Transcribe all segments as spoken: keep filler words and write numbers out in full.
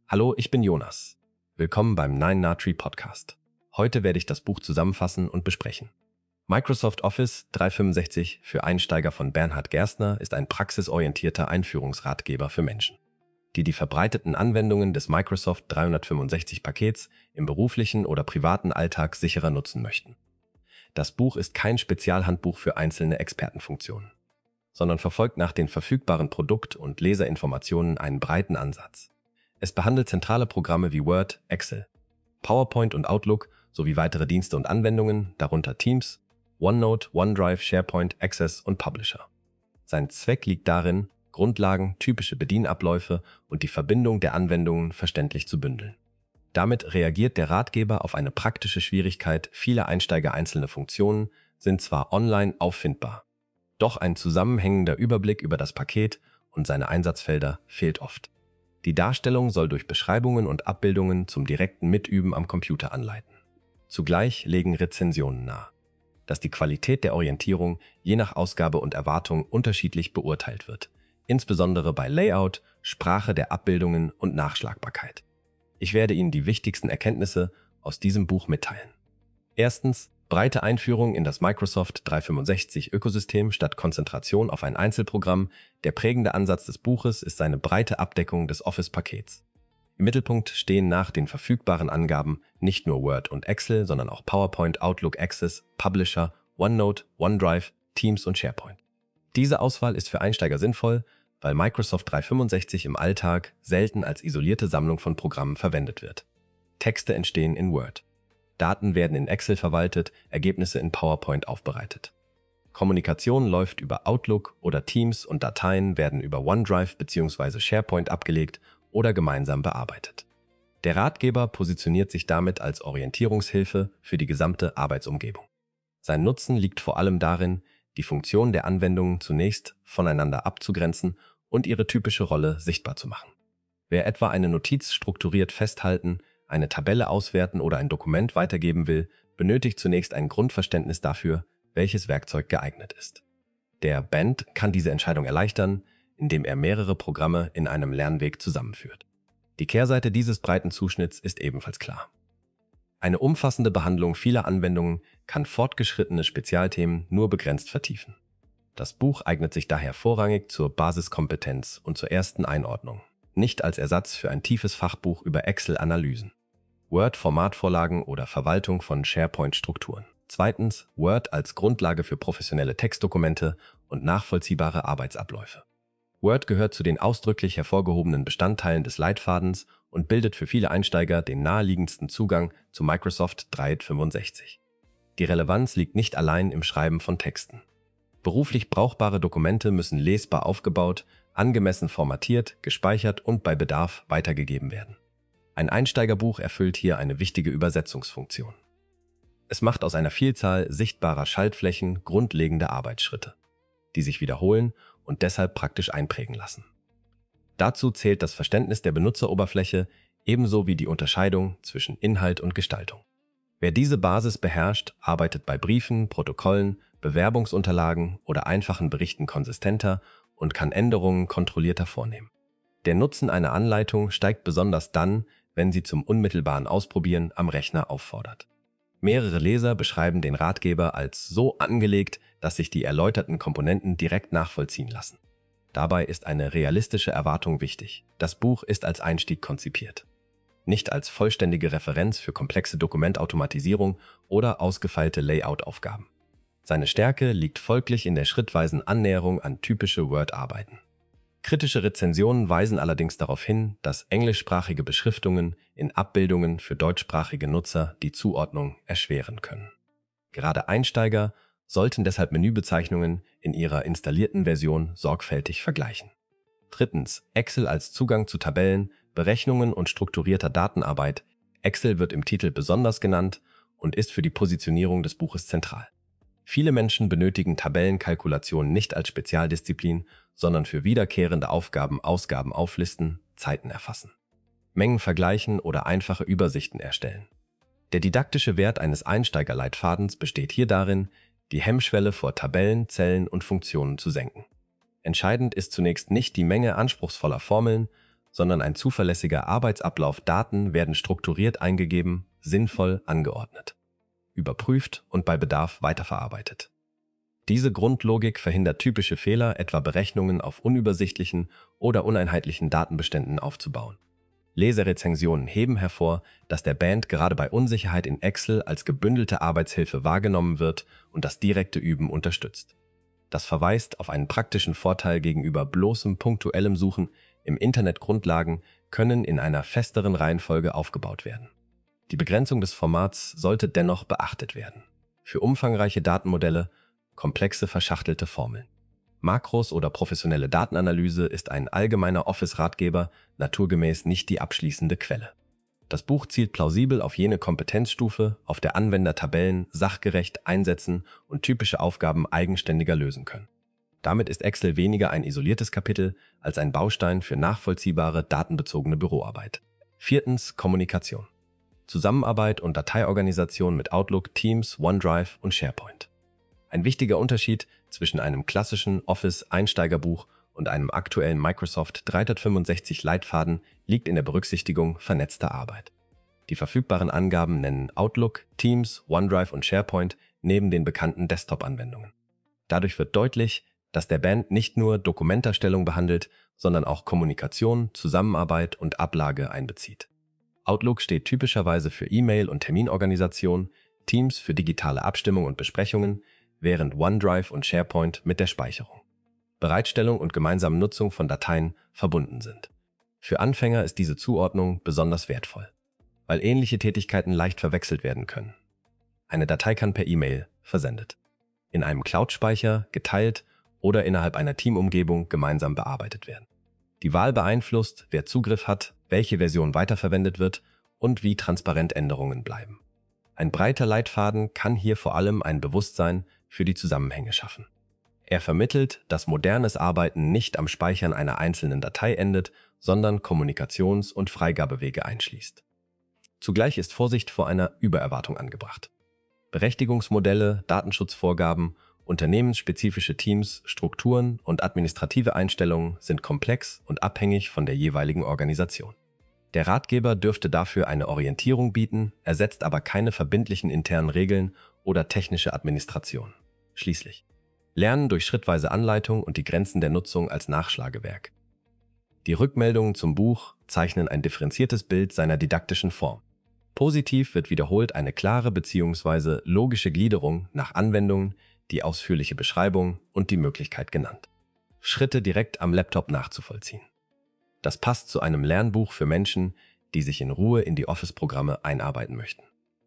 Hallo, ich bin Jonas. Willkommen beim Nine Na Tree Podcast. Heute werde ich das Buch zusammenfassen und besprechen. Microsoft Office dreihundertfünfundsechzig für Einsteiger von Bernhard Gerstner ist ein praxisorientierter Einführungsratgeber für Menschen, die die verbreiteten Anwendungen des Microsoft dreihundertfünfundsechzig-Pakets im beruflichen oder privaten Alltag sicherer nutzen möchten. Das Buch ist kein Spezialhandbuch für einzelne Expertenfunktionen, sondern verfolgt nach den verfügbaren Produkt- und Leserinformationen einen breiten Ansatz. Es behandelt zentrale Programme wie Word, Excel, PowerPoint und Outlook sowie weitere Dienste und Anwendungen, darunter Teams, OneNote, OneDrive, SharePoint, Access und Publisher. Sein Zweck liegt darin, Grundlagen, typische Bedienabläufe und die Verbindung der Anwendungen verständlich zu bündeln. Damit reagiert der Ratgeber auf eine praktische Schwierigkeit. Viele Einsteiger einzelne Funktionen sind zwar online auffindbar, doch ein zusammenhängender Überblick über das Paket und seine Einsatzfelder fehlt oft. Die Darstellung soll durch Beschreibungen und Abbildungen zum direkten Mitüben am Computer anleiten. Zugleich legen Rezensionen nahe, dass die Qualität der Orientierung je nach Ausgabe und Erwartung unterschiedlich beurteilt wird, insbesondere bei Layout, Sprache der Abbildungen und Nachschlagbarkeit. Ich werde Ihnen die wichtigsten Erkenntnisse aus diesem Buch mitteilen. Erstens, breite Einführung in das Microsoft dreihundertfünfundsechzig-Ökosystem statt Konzentration auf ein Einzelprogramm. Der prägende Ansatz des Buches ist seine breite Abdeckung des Office-Pakets. Im Mittelpunkt stehen nach den verfügbaren Angaben nicht nur Word und Excel, sondern auch PowerPoint, Outlook, Access, Publisher, OneNote, OneDrive, Teams und SharePoint. Diese Auswahl ist für Einsteiger sinnvoll, weil Microsoft dreihundertfünfundsechzig im Alltag selten als isolierte Sammlung von Programmen verwendet wird. Texte entstehen in Word. Daten werden in Excel verwaltet, Ergebnisse in PowerPoint aufbereitet. Kommunikation läuft über Outlook oder Teams und Dateien werden über OneDrive bzw. SharePoint abgelegt oder gemeinsam bearbeitet. Der Ratgeber positioniert sich damit als Orientierungshilfe für die gesamte Arbeitsumgebung. Sein Nutzen liegt vor allem darin, die Funktionen der Anwendungen zunächst voneinander abzugrenzen und ihre typische Rolle sichtbar zu machen. Wer etwa eine Notiz strukturiert festhalten, eine Tabelle auswerten oder ein Dokument weitergeben will, benötigt zunächst ein Grundverständnis dafür, welches Werkzeug geeignet ist. Der Band kann diese Entscheidung erleichtern, indem er mehrere Programme in einem Lernweg zusammenführt. Die Kehrseite dieses breiten Zuschnitts ist ebenfalls klar. Eine umfassende Behandlung vieler Anwendungen kann fortgeschrittene Spezialthemen nur begrenzt vertiefen. Das Buch eignet sich daher vorrangig zur Basiskompetenz und zur ersten Einordnung, nicht als Ersatz für ein tiefes Fachbuch über Excel-Analysen, Word-Formatvorlagen oder Verwaltung von SharePoint-Strukturen. Zweitens, Word als Grundlage für professionelle Textdokumente und nachvollziehbare Arbeitsabläufe. Word gehört zu den ausdrücklich hervorgehobenen Bestandteilen des Leitfadens und bildet für viele Einsteiger den naheliegendsten Zugang zu Microsoft dreihundertfünfundsechzig. Die Relevanz liegt nicht allein im Schreiben von Texten. Beruflich brauchbare Dokumente müssen lesbar aufgebaut, angemessen formatiert, gespeichert und bei Bedarf weitergegeben werden. Ein Einsteigerbuch erfüllt hier eine wichtige Übersetzungsfunktion. Es macht aus einer Vielzahl sichtbarer Schaltflächen grundlegende Arbeitsschritte, die sich wiederholen und deshalb praktisch einprägen lassen. Dazu zählt das Verständnis der Benutzeroberfläche ebenso wie die Unterscheidung zwischen Inhalt und Gestaltung. Wer diese Basis beherrscht, arbeitet bei Briefen, Protokollen, Bewerbungsunterlagen oder einfachen Berichten konsistenter und kann Änderungen kontrollierter vornehmen. Der Nutzen einer Anleitung steigt besonders dann, wenn sie zum unmittelbaren Ausprobieren am Rechner auffordert. Mehrere Leser beschreiben den Ratgeber als so angelegt, dass sich die erläuterten Komponenten direkt nachvollziehen lassen. Dabei ist eine realistische Erwartung wichtig. Das Buch ist als Einstieg konzipiert, nicht als vollständige Referenz für komplexe Dokumentautomatisierung oder ausgefeilte Layout-Aufgaben. Seine Stärke liegt folglich in der schrittweisen Annäherung an typische Word-Arbeiten. Kritische Rezensionen weisen allerdings darauf hin, dass englischsprachige Beschriftungen in Abbildungen für deutschsprachige Nutzer die Zuordnung erschweren können. Gerade Einsteiger sollten deshalb Menübezeichnungen in ihrer installierten Version sorgfältig vergleichen. Drittens, Excel als Zugang zu Tabellen, Berechnungen und strukturierter Datenarbeit. Excel wird im Titel besonders genannt und ist für die Positionierung des Buches zentral. Viele Menschen benötigen Tabellenkalkulationen nicht als Spezialdisziplin, sondern für wiederkehrende Aufgaben, Ausgaben auflisten, Zeiten erfassen, Mengen vergleichen oder einfache Übersichten erstellen. Der didaktische Wert eines Einsteigerleitfadens besteht hier darin, die Hemmschwelle vor Tabellen, Zellen und Funktionen zu senken. Entscheidend ist zunächst nicht die Menge anspruchsvoller Formeln, sondern ein zuverlässiger Arbeitsablauf. Daten werden strukturiert eingegeben, sinnvoll angeordnet, überprüft und bei Bedarf weiterverarbeitet. Diese Grundlogik verhindert typische Fehler, etwa Berechnungen auf unübersichtlichen oder uneinheitlichen Datenbeständen aufzubauen. Leserezensionen heben hervor, dass der Band gerade bei Unsicherheit in Excel als gebündelte Arbeitshilfe wahrgenommen wird und das direkte Üben unterstützt. Das verweist auf einen praktischen Vorteil gegenüber bloßem punktuellem Suchen. Im Internet Grundlagen können in einer festeren Reihenfolge aufgebaut werden. Die Begrenzung des Formats sollte dennoch beachtet werden. Für umfangreiche Datenmodelle, komplexe verschachtelte Formeln. Makros oder professionelle Datenanalyse ist ein allgemeiner Office-Ratgeber, naturgemäß nicht die abschließende Quelle. Das Buch zielt plausibel auf jene Kompetenzstufe, auf der Anwender Tabellen sachgerecht einsetzen und typische Aufgaben eigenständiger lösen können. Damit ist Excel weniger ein isoliertes Kapitel als ein Baustein für nachvollziehbare, datenbezogene Büroarbeit. Viertens, Kommunikation. Zusammenarbeit und Dateiorganisation mit Outlook, Teams, OneDrive und SharePoint. Ein wichtiger Unterschied zwischen einem klassischen Office-Einsteigerbuch und einem aktuellen Microsoft dreihundertfünfundsechzig Leitfaden liegt in der Berücksichtigung vernetzter Arbeit. Die verfügbaren Angaben nennen Outlook, Teams, OneDrive und SharePoint neben den bekannten Desktop-Anwendungen. Dadurch wird deutlich, dass der Band nicht nur Dokumenterstellung behandelt, sondern auch Kommunikation, Zusammenarbeit und Ablage einbezieht. Outlook steht typischerweise für E-Mail- und Terminorganisation, Teams für digitale Abstimmung und Besprechungen, während OneDrive und SharePoint mit der Speicherung, Bereitstellung und gemeinsamen Nutzung von Dateien verbunden sind. Für Anfänger ist diese Zuordnung besonders wertvoll, weil ähnliche Tätigkeiten leicht verwechselt werden können. Eine Datei kann per E-Mail versendet, in einem Cloud-Speicher geteilt oder innerhalb einer Teamumgebung gemeinsam bearbeitet werden. Die Wahl beeinflusst, wer Zugriff hat, welche Version weiterverwendet wird und wie transparent Änderungen bleiben. Ein breiter Leitfaden kann hier vor allem ein Bewusstsein für die Zusammenhänge schaffen. Er vermittelt, dass modernes Arbeiten nicht am Speichern einer einzelnen Datei endet, sondern Kommunikations- und Freigabewege einschließt. Zugleich ist Vorsicht vor einer Übererwartung angebracht. Berechtigungsmodelle, Datenschutzvorgaben, unternehmensspezifische Teams, Strukturen und administrative Einstellungen sind komplex und abhängig von der jeweiligen Organisation. Der Ratgeber dürfte dafür eine Orientierung bieten, ersetzt aber keine verbindlichen internen Regeln oder technische Administration. Schließlich Lernen durch schrittweise Anleitung und die Grenzen der Nutzung als Nachschlagewerk. Die Rückmeldungen zum Buch zeichnen ein differenziertes Bild seiner didaktischen Form. Positiv wird wiederholt eine klare bzw. logische Gliederung nach Anwendungen, die ausführliche Beschreibung und die Möglichkeit genannt. Schritte direkt am Laptop nachzuvollziehen. Das passt zu einem Lernbuch für Menschen, die sich in Ruhe in die Office-Programme einarbeiten möchten.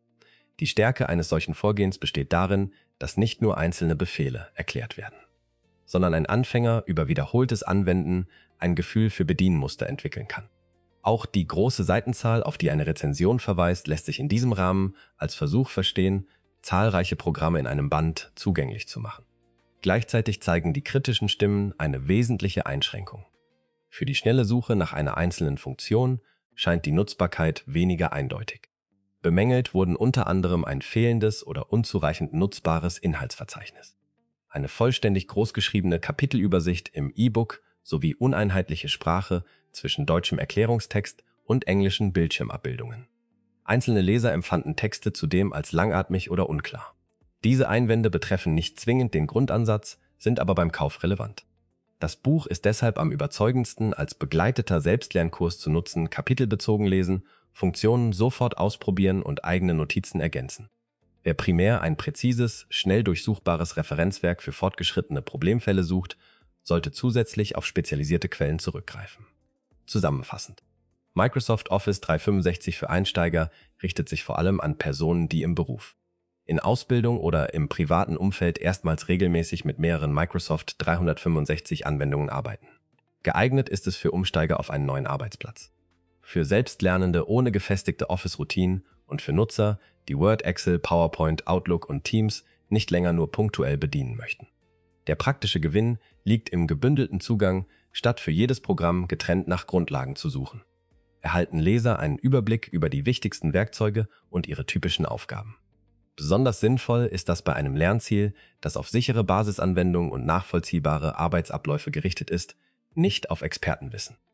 Die Stärke eines solchen Vorgehens besteht darin, dass nicht nur einzelne Befehle erklärt werden, sondern ein Anfänger über wiederholtes Anwenden ein Gefühl für Bedienmuster entwickeln kann. Auch die große Seitenzahl, auf die eine Rezension verweist, lässt sich in diesem Rahmen als Versuch verstehen, zahlreiche Programme in einem Band zugänglich zu machen. Gleichzeitig zeigen die kritischen Stimmen eine wesentliche Einschränkung. Für die schnelle Suche nach einer einzelnen Funktion scheint die Nutzbarkeit weniger eindeutig. Bemängelt wurden unter anderem ein fehlendes oder unzureichend nutzbares Inhaltsverzeichnis, eine vollständig großgeschriebene Kapitelübersicht im E-Book sowie uneinheitliche Sprache zwischen deutschem Erklärungstext und englischen Bildschirmabbildungen. Einzelne Leser empfanden Texte zudem als langatmig oder unklar. Diese Einwände betreffen nicht zwingend den Grundansatz, sind aber beim Kauf relevant. Das Buch ist deshalb am überzeugendsten als begleiteter Selbstlernkurs zu nutzen, kapitelbezogen lesen, Funktionen sofort ausprobieren und eigene Notizen ergänzen. Wer primär ein präzises, schnell durchsuchbares Referenzwerk für fortgeschrittene Problemfälle sucht, sollte zusätzlich auf spezialisierte Quellen zurückgreifen. Zusammenfassend: Microsoft Office dreihundertfünfundsechzig für Einsteiger richtet sich vor allem an Personen, die im Beruf, in Ausbildung oder im privaten Umfeld erstmals regelmäßig mit mehreren Microsoft dreihundertfünfundsechzig Anwendungen arbeiten. Geeignet ist es für Umsteiger auf einen neuen Arbeitsplatz, für Selbstlernende ohne gefestigte Office-Routinen und für Nutzer, die Word, Excel, PowerPoint, Outlook und Teams nicht länger nur punktuell bedienen möchten. Der praktische Gewinn liegt im gebündelten Zugang, statt für jedes Programm getrennt nach Grundlagen zu suchen. Erhalten Leser einen Überblick über die wichtigsten Werkzeuge und ihre typischen Aufgaben. Besonders sinnvoll ist das bei einem Lernziel, das auf sichere Basisanwendungen und nachvollziehbare Arbeitsabläufe gerichtet ist, nicht auf Expertenwissen.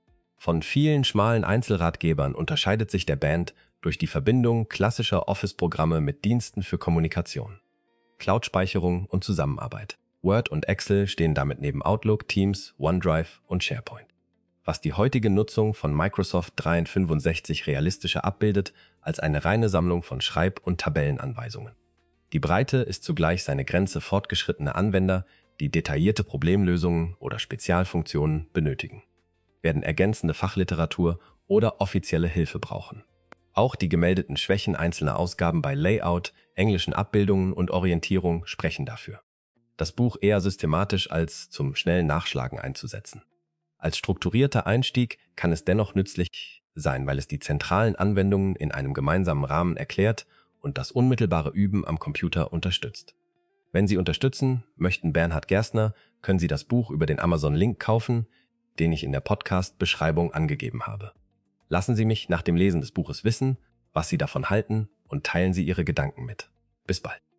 Von vielen schmalen Einzelratgebern unterscheidet sich der Band durch die Verbindung klassischer Office-Programme mit Diensten für Kommunikation, Cloud-Speicherung und Zusammenarbeit. Word und Excel stehen damit neben Outlook, Teams, OneDrive und SharePoint. Was die heutige Nutzung von Microsoft dreihundertfünfundsechzig realistischer abbildet als eine reine Sammlung von Schreib- und Tabellenanweisungen. Die Breite ist zugleich seine Grenze fortgeschrittene Anwender, die detaillierte Problemlösungen oder Spezialfunktionen benötigen, werden ergänzende Fachliteratur oder offizielle Hilfe brauchen. Auch die gemeldeten Schwächen einzelner Ausgaben bei Layout, englischen Abbildungen und Orientierung sprechen dafür, das Buch eher systematisch als zum schnellen Nachschlagen einzusetzen. Als strukturierter Einstieg kann es dennoch nützlich sein, weil es die zentralen Anwendungen in einem gemeinsamen Rahmen erklärt und das unmittelbare Üben am Computer unterstützt. Wenn Sie unterstützen möchten Bernhard Gerstner, können Sie das Buch über den Amazon-Link kaufen, den ich in der Podcast-Beschreibung angegeben habe. Lassen Sie mich nach dem Lesen des Buches wissen, was Sie davon halten, und teilen Sie Ihre Gedanken mit. Bis bald.